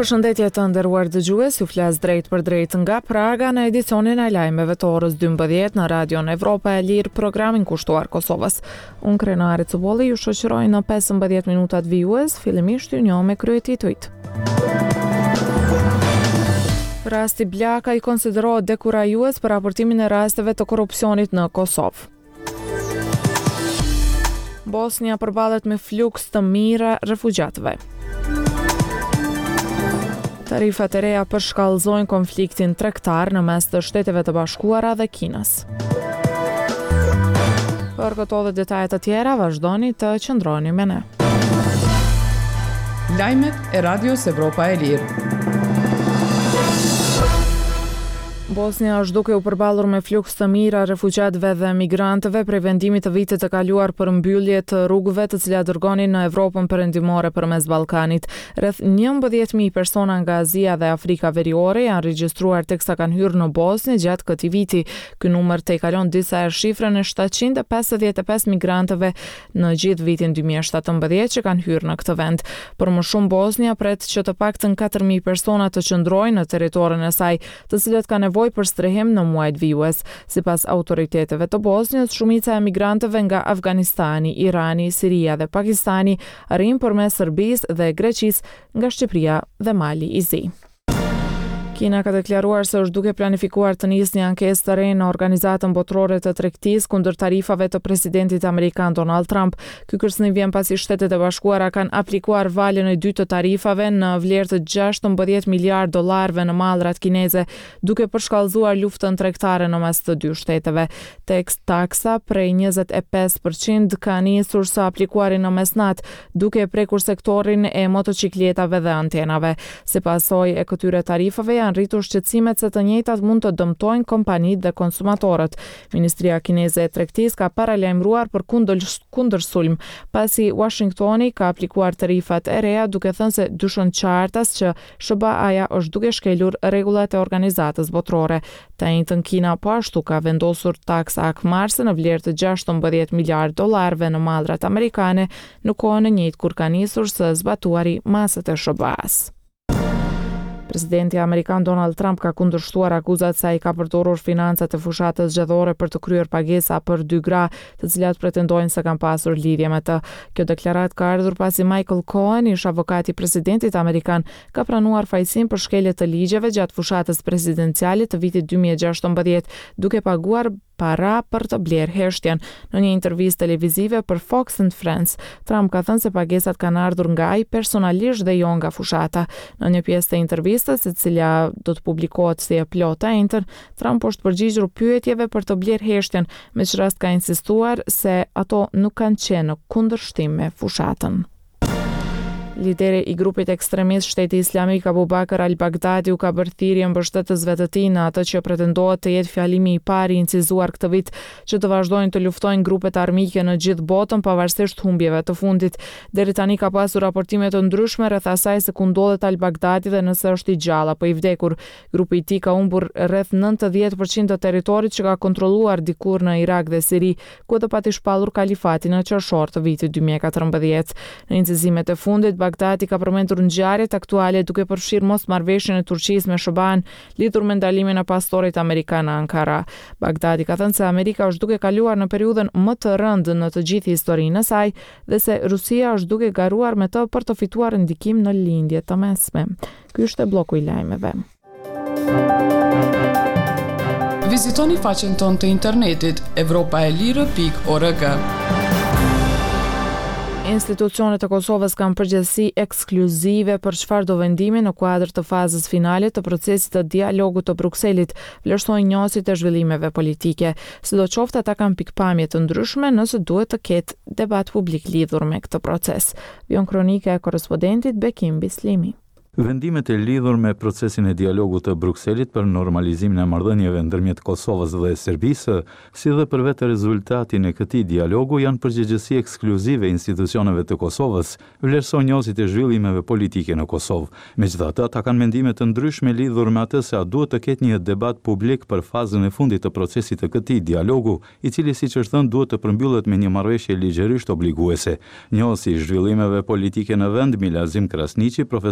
Përshëndetje të nderuar dëgjues, ju flas drejt për drejt nga Praga në edicionin e lajmeve të orës 12 në Radion Evropa e Lirë, programin kushtuar Kosovës. Unë Krenare Cubolli ju shoqëroj në 15 minutat vijues, fillimisht ju njoh me kryetituit. Rasti Blaka i konsiderohet dekurajues për raportimin e rasteve të korrupsionit në Kosovë. Bosnia përballet me fluks të mira refugjatëve. Tarifat e reja përshkallëzojnë konfliktin tregtar në mes të Shteteve të Bashkuara dhe Kinës. Për këto dhe detajet të tjera, vazhdoni të qëndroni me ne. Lajmet e Radios Evropa e Lirë. Bosnia është duke u përballur me fluks të mira refugjatëve dhe migrantëve prej vendimit të vitit të kaluar për mbyllje të rrugëve të cilat dërgonin në Evropën perëndimore përmes Ballkanit. Rreth 11.000 persona nga Azia dhe Afrika Veriore janë regjistruar teksa kanë hyrë në Bosnjë gjatë këtij viti. Ky numër tejkalon disa herë shifrën e 755 migrantëve në gjithë vitin 2017 që kanë hyrë në këtë vend. Por më shumë Bosnia pret që të paktën 4.000 persona të qëndrojnë në territorin e saj, të cilët kanë nevojë për strehim në muajt vijues. Sipas autoriteteve të Bosnjës, shumica e migrantëve nga Afganistani, Irani, Siria dhe Pakistani arrin përmes Serbisë dhe Greqisë nga Shqipëria dhe Mali i Zi. Kina ka deklaruar se është duke planifikuar të nisë një ankesë të re në Organizatën Botërore të Tregtisë kundër tarifave të presidentit amerikan Donald Trump. Ky kërcënim vjen pasi Shtetet e Bashkuara kanë aplikuar valën e dytë të tarifave në vlerë të 16 miliard dollarëve në mallrat kineze, duke përshkallëzuar luftën tregtare në mes të dy shteteve. Taksa prej 25% ka nisur së aplikuari në mesnat, duke prekur sektorin e motocikletave dhe antenave. Sipas saj e këtyre tarifave janë rritur shqetësimet se të njëjtat mund të dëmtojnë kompanitë dhe konsumatorët. Ministria kineze e tregtisë ka paralajmëruar për kundërsulm, pasi Washingtoni ka aplikuar tarifat e reja duke thënë se dyshon qartas që SBA-ja është duke shkelur rregullat e organizatës botërore. Të njëjtën Kina po ashtu ka vendosur taksa akmarse në vlerë të 16 miliard dollarëve në mallrat amerikane në kohën e njëjtë kur ka nisur së zbatuari masat e SBA-s. Presidenti amerikan Donald Trump ka kundërshtuar akuzat se ai ka përdorur financat e fushatës zgjedhore për të kryer pagesa për 2 gra, të cilat pretendojnë se kanë pasur lidhje me të. Kjo deklaratë ka ardhur pasi Michael Cohen, ish avokati i presidentit amerikan, ka pranuar fajësinë për shkelje të ligjeve gjatë fushatës presidenciale të vitit 2016, duke paguar para për të blerë heshtjen. Në një intervistë televizive për Fox and Friends, Trump ka thënë se pagesat kanë ardhur nga ai personalisht dhe jo nga fushata. Në një pjesë të intervistës, e cila do të publikohet si e plotë e enter, Trump është përgjigjur pyetjeve për të blerë heshtjen, me që rast ka insistuar se ato nuk kanë qenë në kundërshtim me fushatën. Lideri i grupit ekstremist Shteti Islamik Abu Bakr al-Baghdadi u ka bërë thirrje mbështetësve të tij në atë që pretendohet të jetë fjalimi i parë i incizuar këtë vit që të vazhdojnë të luftojnë grupet armike në gjithë botën pavarësisht humbjeve të fundit. Deri tani ka pasur raportime të ndryshme rreth asaj se ku ndodhet al-Baghdadi dhe nëse është i gjallë apo i vdekur. Grupi i tij ka humbur rreth 90% të territorit që ka kontrolluar dikur në Irak dhe Siri, ku do pati shpallur kalifatin në qershor të vitit 2014. Në incizimet e fundit, Bagdadi ka përmendur ngjarjet aktuale duke përfshirë mosmarrveshjen e Turqisë me SBA-n lidhur me ndalimin e pastorit amerikan në Ankara. Bagdadi ka thënë se Amerika është duke kaluar në periudhën më të rëndë në të gjithë historinë e saj dhe se Rusia është duke garuar me të për të fituar ndikim në lindjet të mesme. Ky është bloku i lajmeve. Vizitoni faqen tonë të internetit evropaelire.org. Institucionet e Kosovës kanë përgjegjësi ekskluzive për çfarë do vendimi në kuadër të fazës finale të procesit të dialogut të Brukselit, vlerësojnë njësit e zhvillimeve politike. Sidoqoftë ata kanë pikpamje të ndryshme nëse duhet të ketë debat publik lidhur me këtë proces. Vjon kronika e korrespondentit Bekim Bislimi. Vendimet e lidhur me procesin e dialogut të Brukselit për normalizimin e marrëdhënieve ndërmjet Kosovës dhe Serbisë, si dhe për vetë rezultatin e këtij dialogu janë përgjegjësi ekskluzive institucioneve të Kosovës, vlerëson njësit e zhvillimeve politike në Kosovë. Megjithatë, ata kanë mendime të ndryshme lidhur me atë se a duhet të ketë një debat publik për fazën e fundit të procesit të këtij dialogu, i cili siç është thënë duhet të përmbyllet me një marrëveshje ligjërisht obliguese. Njësi i zhvillimeve politike në vend, Milazim Krasniqi, profesor në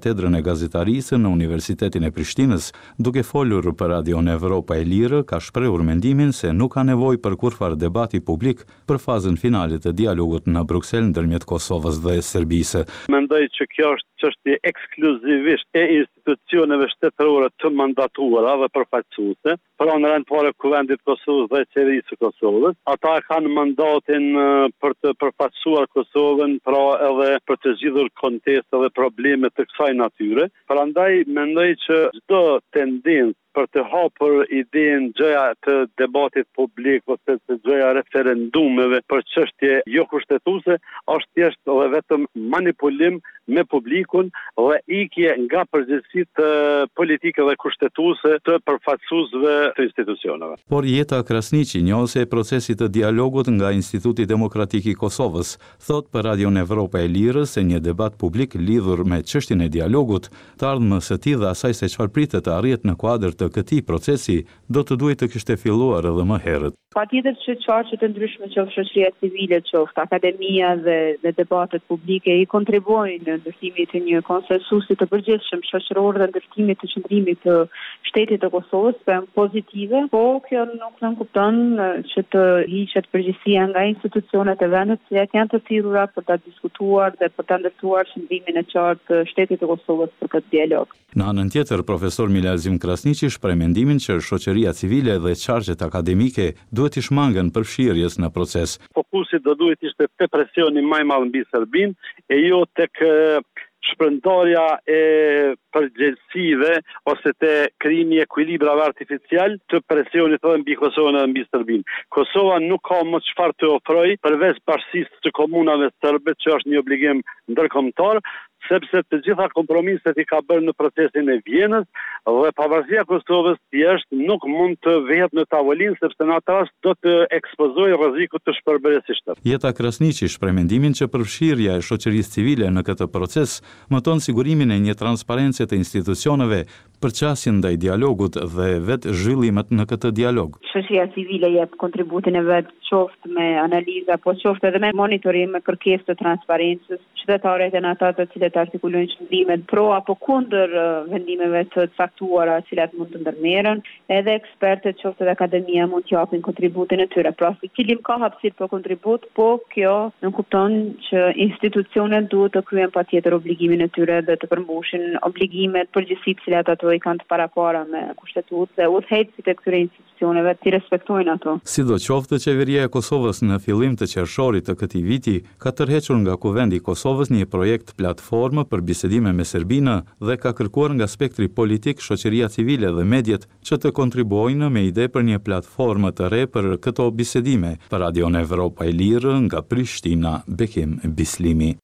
katedrën e gazetarisë në Universitetin e Prishtinës, duke folur për Radion Evropa e Lirë, ka shprehur mendimin se nuk ka nevojë për kurrfar debati publik për fazën finale të dialogut në Bruksel ndërmjet Kosovës dhe Serbisë. Mendoj që kjo është çështje ekskluzivisht e institucioneve shtetërore të mandatuara dhe përfaqësuese, pra në rend fare Kuvendit të Kosovës dhe Qeverisë së Kosovës. Ata kanë mandatin për të përfaqësuar Kosovën, pra edhe për të zgjidhur konteste dhe probleme të kësaj natyre. Prandaj mendoj që çdo tendencë për të hapur idenë gjëja të debatit publik ose të gjëja referendumeve për çështje jo kushtetuese është thjesht dhe vetëm manipulim me publikun dhe ikje nga përgjegjësitë politike dhe kushtetuese të përfaqësuesve të institucioneve. Por Jeta Krasniqi, njohëse e procesit të dialogut nga Instituti Demokratik i Kosovës, thot për Radion Evropa e Lirës se një debat publik lidhur me çështjen e dialogut, të ardhmës së tij dhe asaj se çfarë pritet të arrihet në kuadër të këtij procesi, do të duhet të kishte filluar edhe më herët. Patjetër që çarqe të ndryshme që shoqëria civile, qoftë akademia dhe debatet publike i kontribuojnë në ndërtimin e një konsensusi të përgjithshëm shoqëror dhe ndërtimit të qëndrimit të shtetit të Kosovës për pozitive, po kjo nuk nënkupton që të hiqet përgjegjësia nga institucionet e vendit që janë të thirrura për ta diskutuar dhe për ta ndërtuar qëndrimin e qartë të shtetit të Kosovës për këtë dialog. Në anën tjetër, profesor Milazim Krasniqi shpreh mendimin që shoqëria civile dhe çarqet akademike duhet të shmangen përfshirjes në proces. Fokusi do duhet ishte te presioni më i madh mbi Serbinë e jo tek shpërndarja e përgjegjësive ose te krijimi i ekuilibrave artificial të presionit edhe mbi Kosovën edhe mbi Serbinë. Kosova nuk ka më çfarë të ofrojë përveç bashkisë të komunave serbe, që është një obligim ndërkombëtar, sepse të gjitha kompromiset i ka bërë në procesin e Vjenës dhe pavarësia Kosovës thjesht nuk mund të vehet në tavolinë sepse në atë rast do të ekspozojë rrezikut të shpërblyerjes së shtetit. Jeta Krasniqi shpreh mendimin që përfshirja e shoqërisë civile në këtë proces mëton sigurimin e një transparence të institucioneve, përqasjen ndaj dialogut dhe vetë zhvillimet në këtë dialog. Shoqëria civile jep kontributin e vet, qoftë me analiza, po qoftë edhe me monitorim, me kërkesë të transparencës. Qytetarët janë ata të cilët artikulojnë qëndrimet pro apo kundër vendimeve të caktuara të cilat mund të ndërmerren, edhe ekspertët, qoftë edhe akademia, mund të japin kontributin e tyre. Pra, cilim ka hapësirë për kontribut, po kjo nuk kupton që institucionet duhet të kryejnë patjetër obligimin e tyre dhe të përmbushin obligimet përgjithësi të cilat ato i kanë të paraqara me kushtetues dhe udhëheqësit e këtyre institucioneve të respektojnë ato. Sidoqoftë, qeveria e Kosovës në fillim të qershorit të këtij viti ka tërhequr nga Kuvendi i Kosovës një projekt platformë për bisedime me Serbinë dhe ka kërkuar nga spektri politik, shoqëria civile dhe mediat që të kontribuojnë me ide për një platformë të re për këto bisedime. Për Radion Evropa e Lirë nga Prishtina, Bekim Bislimi.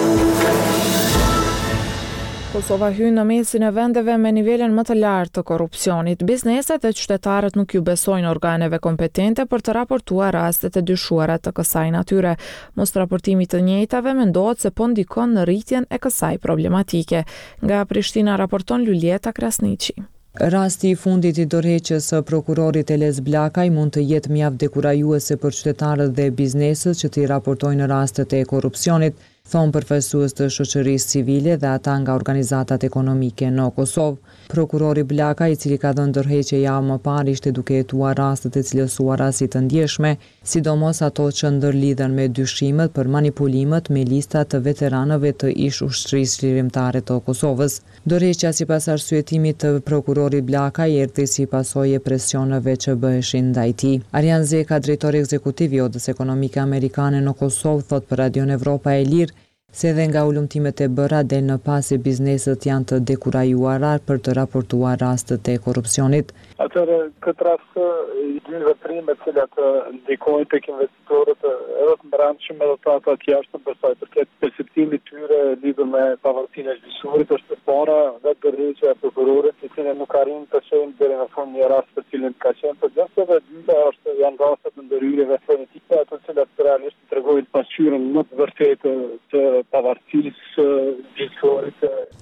Kosova hyn në mesin e vendeve me nivelin më të lartë të korrupsionit. Bizneset dhe qytetarët nuk ju besojnë organeve kompetente për të raportuar rastet e dyshuara të kësaj natyre. Mos raportimi të njëjtave mendohet se po ndikon në rritjen e kësaj problematike. Nga Prishtina raporton Luljeta Krasniqi. Rasti i fundit i dorëheqjes së prokurorit Elez Blakaj mund të jetë mjaft dekurajuese për qytetarët dhe bizneset që t'i raportojnë rastet e korrupsionit, thonë përfaqësues të shoqërisë civile dhe ata nga organizatat ekonomike në Kosovë. Prokurori Blakaj, i cili ka dhënë dorëheqje javë më parë, ishte duke hetuar rastet e cilësuara si të ndjeshme, sidomos ato që ndërlidhen me dyshimet për manipulimet me lista të veteranëve të ish ushtrisë lirimtare të Kosovës. Dorëheqja sipas arsyetimit të prokurorit Blakaj erdhi si pasojë e presioneve që bëheshin ndaj tij. Arjan Zeka, drejtori ekzekutiv i Odës Ekonomike Amerikane në Kosovë, thot për Radion Evropa e Lirë se edhe nga ulëmtimet e bëra del në pas se bizneset janë të dekurajuara për të raportuar rastet e korrupsionit. Atëherë, këtë rast dy veprime të cilat ndikojnë tek investitorët edhe të brendshëm edhe të ata të jashtëm për sa i përket perceptimit tyre lidhur me pavarësinë e gjyqësurit, është e para vetë dorëheqja e prokurorit, i cili nuk arrin të çojë deri në fund një rast për cilin ka qenë përgjithësi, dhe dyta është janë rastet të ndërhyrjeve politike, ato të cilat realisht tregojnë pasqyrën më të vërtetë të pavarësisë gjyqësorit.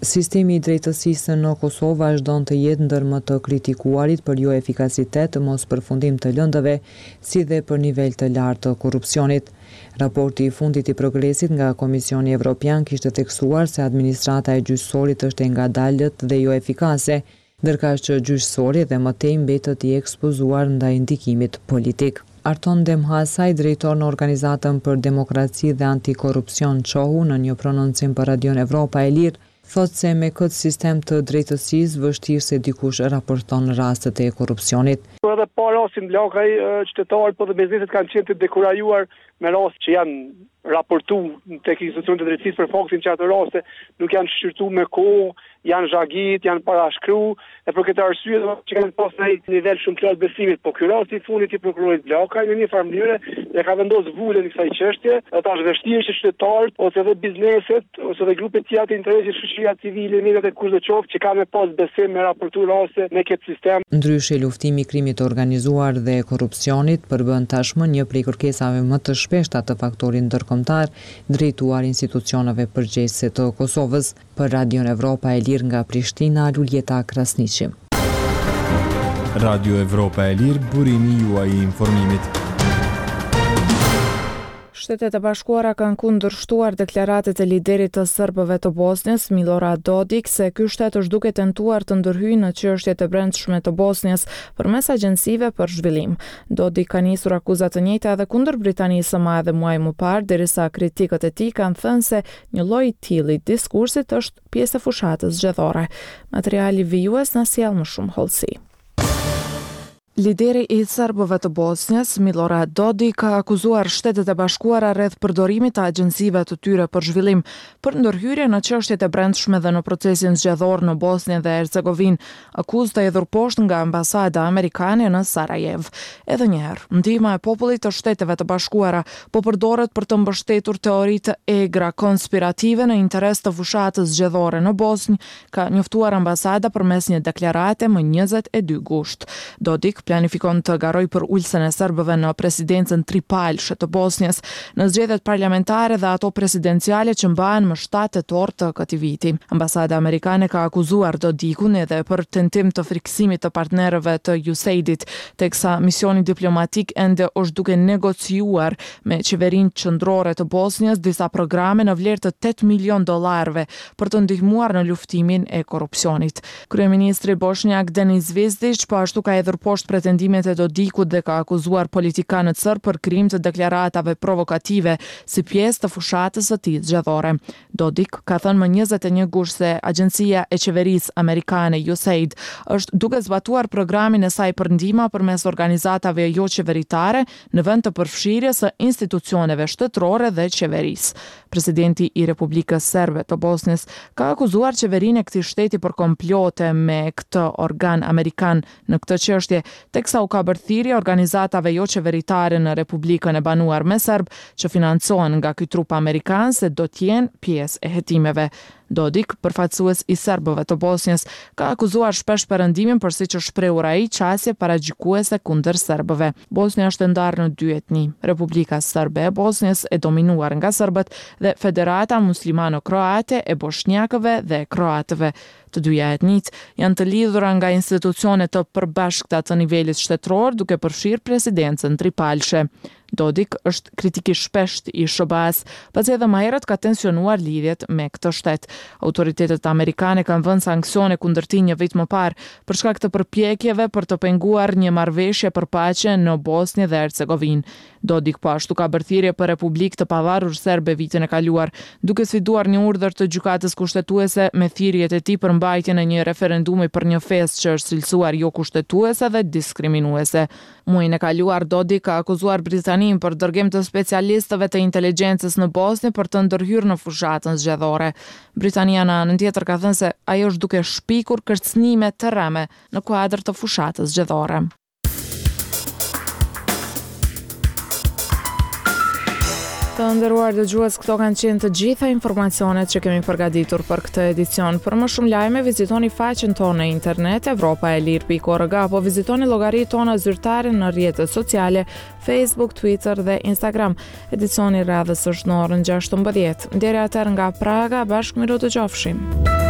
Sistemi i drejtësisë në Kosovë vazhdon të jetë ndër më të kritikuarit për jo efikasitet, mos përfundim të lëndëve, si dhe për nivel të lartë të korrupsionit. Raporti i fundit i progresit nga Komisioni Evropian kishte theksuar se administrata e gjyqësorit është e ngadalët dhe jo efikase, ndërkaq që gjyqësori dhe më tej mbetet i ekspozuar ndaj ndikimit politik. Arton Demhasaj, drejtor në Organizatën për Demokraci dhe Antikorrupsion (COHU) në një prononcim për Radion Evropa e Lirë, thotë se me këtë sistem të drejtësisë vështirë se dikush raporton rastet e korrupsionit. Edhe pa rastin bllakaj, qytetarët po dhe bizneset kanë qenë të dekurajuar me raste që janë raportu tek institucionet e drejtësisë për faktin që ato raste nuk janë shqyrtu me kohë, janë zhagit, janë parashkru, e për këtë arsye që kanë pas një nivel shumë të lartë besimit, po ky rast i fundit i prokurorit Bllakaj në një farë mënyrë e ka vendosur vulën i kësaj çështje, ata është vështirë që qytetarët ose edhe bizneset ose edhe grupet tjera të interesit shoqëria civile, mediat e kushte qoftë që kanë pas besim me raportu raste në këtë sistem. Ndryshe, luftimi i krimit të organizuar dhe korrupsionit përbën tashmë një prej kërkesave më të shpeshta të faktorit ndërkombëtar drejtuar institucioneve përgjegjëse të Kosovës. Për Radion Evropa e Lirë nga Prishtina, Luljeta Krasniqi. Radio Evropa e Lirë, burimi juaj i informimit. Shtetet e Bashkuara kanë kundërshtuar deklaratat e liderit të serbëve të Bosnjës, Milorad Dodik, se ky shtet është duke tentuar të ndërhyjë në çështjet e brendshme të Bosnjës përmes agjencive për zhvillim. Dodik ka nisur akuzat të njëjta edhe kundër Britanisë së Madhe muaj më parë, derisa kritikët e tij kanë thënë se një lloj i tillë diskursit është pjesë e fushatës zgjedhore. Materiali vijues na sjell më shumë hollësi. Lideri i serbëve të Bosnjës, Milorad Dodik, ka akuzuar Shtetet e Bashkuara rreth përdorimit të agjencive të tyre për zhvillim për ndërhyrje në çështjet e brendshme dhe në procesin zgjedhor në Bosnjë dhe Hercegovinë, akuzë të hedhur poshtë nga ambasada amerikane në Sarajevo. Edhe një herë, ndihma e popullit të Shteteve të Bashkuara po përdoret për të mbështetur teoritë egra konspirative në interes të fushatës zgjedhore në Bosnjë, ka njoftuar ambasada përmes një deklarate më 22 gusht. Dodik planifikon të garoj për ulsen e serbëve në presidencën tripalshe të Bosnjës në zgjedhjet parlamentare dhe ato presidenciale që mbahen më 7 tetor të këtij viti. Ambasada amerikane ka akuzuar Dodikun edhe për tentim të friksimit të partnerëve të USAID-it, teksa misioni diplomatik ende është duke negociuar me qeverinë qendrore të Bosnjës disa programe në vlerë të $8 milion për të ndihmuar në luftimin e korrupsionit. Kryeministri bosnjak Denis Zvezdić po ashtu ka hedhur poshtë pretendimet e Dodikut dhe ka akuzuar politikanët serb për krim të deklaratave provokative si pjesë të fushatës së tij zgjedhore. Dodik ka thënë më 21 gusht se agjencia e qeverisë amerikane USAID është duke zbatuar programin e saj për ndihmë përmes organizatave jo qeveritare në vend të përfshirjes së institucioneve shtetërore dhe qeverisë. Presidenti i Republikës Serbe të Bosnjës ka akuzuar qeverinë e këtij shteti për komplote me këtë organ amerikan në këtë çështje, teksa u ka bërë thirrje organizatave jo qeveritare në Republikën e banuar me serb që financohen nga ky trup amerikan se do të jenë pjesë e hetimeve. Dodik, përfaqësues i serbëve të Bosnjës, ka akuzuar shpesh perëndimin për siç është shprehur ai qasje paragjikuese kundër serbëve. Bosnja është ndarë në 2 etni. Republika Serbe e Bosnjës e dominuar nga serbët dhe Federata Muslimano-Kroate e bosnjakëve dhe kroatëve. Të dyja etnitë janë të lidhura nga institucione të përbashkëta të nivelit shtetëror, duke përfshirë presidencën tripalshe. Dodik është kritik i shpesht i SBA-s, pasi edhe më herët ka tensionuar lidhjet me këtë shtet. Autoritetet amerikane kanë vënë sanksione kundër tij një vit më parë për shkak të përpjekjeve për të penguar një marrëveshje për paqe në Bosnjë dhe Hercegovinë. Dodik po ashtu ka bërë thirrje për Republikë të Pavarur Serbe vitin e kaluar, duke sfiduar një urdhër të gjykatës kushtetuese me thirrjet e tij për mbajtjen e një referendumi për një festë që është cilësuar jo kushtetuese dhe diskriminuese. Muajin e kaluar Dodik ka akuzuar Britaninë për dërgim të specialistëve të inteligjencës në Bosnjë për të ndërhyrë në fushatën zgjedhore. Britania në anën tjetër ka thënë se ajo është duke shpikur kërcënime të rreme në kuadër të fushatës zgjedhore. Të nderuar dëgjues, këto kanë qenë të gjitha informacionet që kemi përgatitur për këtë edicion. Për më shumë lajme, vizitoni faqen tonë në internet evropaelir.org apo vizitoni llogaritë tona zyrtare në rrjetet sociale Facebook, Twitter dhe Instagram. Edicioni radhës është në orën 16. Deri atëherë nga Praga, bashkë miru të qofshim.